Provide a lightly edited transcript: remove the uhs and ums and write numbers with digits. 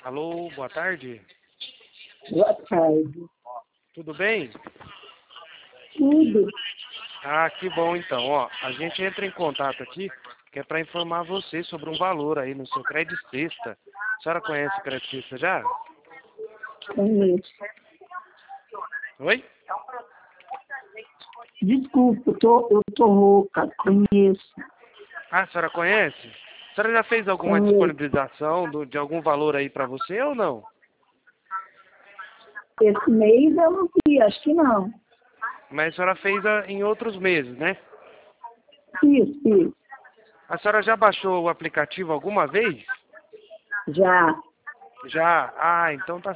Alô, boa tarde. Boa tarde. Tudo bem? Tudo. Ah, que bom então. Ó, a gente entra em contato aqui, que é para informar você sobre um valor aí no seu Crédito Sexta. A senhora conhece o Crédito Sexta já? Conheço. Oi? Desculpa, eu tô rouca. Conheço. Ah, a senhora conhece? A senhora já fez alguma Conheço. disponibilização de algum valor aí para você ou não? Esse mês eu não vi, acho que não. Mas a senhora fez em outros meses, né? Isso. A senhora já baixou o aplicativo alguma vez? Já. Já? Ah, então tá